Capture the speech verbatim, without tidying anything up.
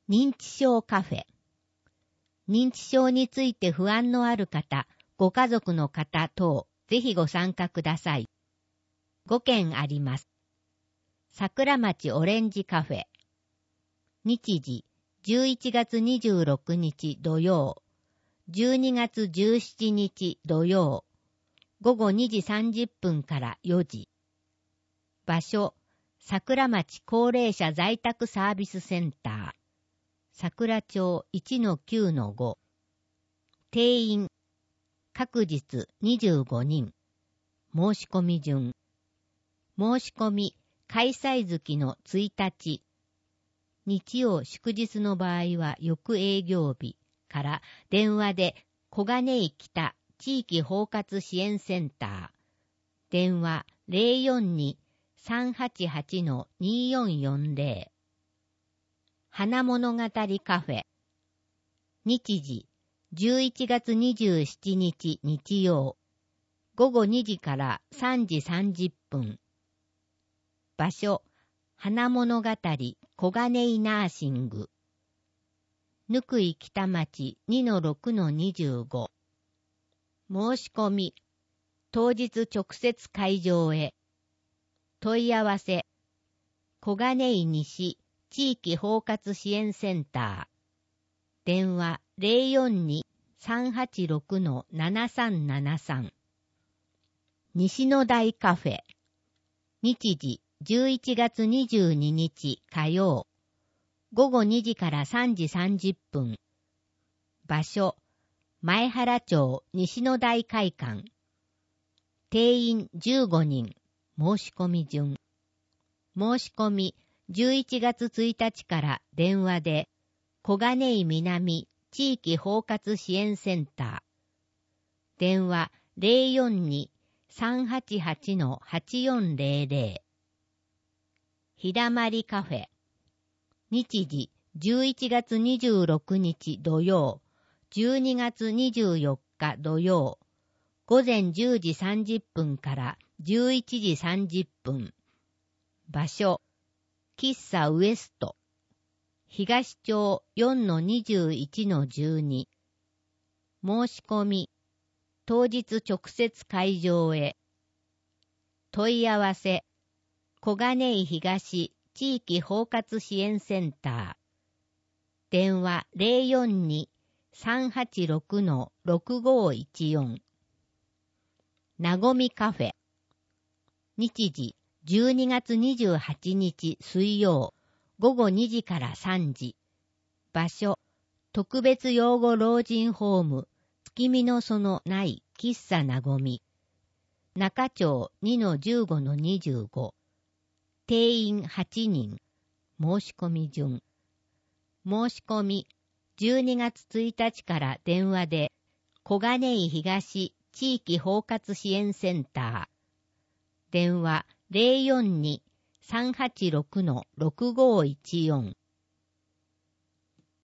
認知症カフェ。認知症について不安のある方、ご家族の方等、ぜひご参加ください。ごけんあります。桜町オレンジカフェ。日時、じゅういちがつにじゅうろくにち土曜、じゅうにがつじゅうしちにち土曜、ごごにじさんじゅっぷんからよじ。場所、桜町高齢者在宅サービスセンター。桜町 いちのきゅうのご。定員、各日にじゅうごにん。申し込み順。申し込み、開催月のついたち。日曜祝日の場合は翌営業日から電話で小金井北地域包括支援センター。電話 ゼロよんに さんはちはち によんよんゼロ。花物語カフェ。日時、じゅういちがつにじゅうしちにち日曜、ごごにじからさんじさんじゅっぷん。場所、花物語小金井ナーシング。ぬくい北町 にのろくのにじゅうご。申し込み、当日直接会場へ。問い合わせ、小金井西地域包括支援センター。電話 ゼロよんに さんはちろく ななさんななさん。西の台カフェ。日時じゅういちがつにじゅうににち火曜。ごごにじからさんじさんじゅっぷん。場所、前原町西の台会館。定員じゅうごにん。申し込み順。申し込み、じゅういちがつついたちから電話で、小金井南地域包括支援センター。電話 ゼロよんに さんはちはち はちよんゼロゼロ。ひだまりカフェ。日時じゅういちがつにじゅうろくにち土曜、じゅうにがつにじゅうよっか土曜、ごぜんじゅうじさんじゅっぷんからじゅういちじさんじゅっぷん。場所、喫茶ウエスト。東町 よんのにじゅういちのじゅうに。申し込み、当日直接会場へ。問い合わせ、小金井東地域包括支援センター。電話 ゼロよんに さんはちろく ろくごいちよん。なごみカフェ。日時じゅうにがつにじゅうはちにち水曜、ごごにじからさんじ。場所、特別養護老人ホーム、月見の園内喫茶なごみ。中町 にのじゅうごのにじゅうご。定員はちにん。申し込み順。申し込み、じゅうにがつついたちから電話で、小金井東地域包括支援センター。電話 ゼロよんに さんはちろく ろくごいちよん。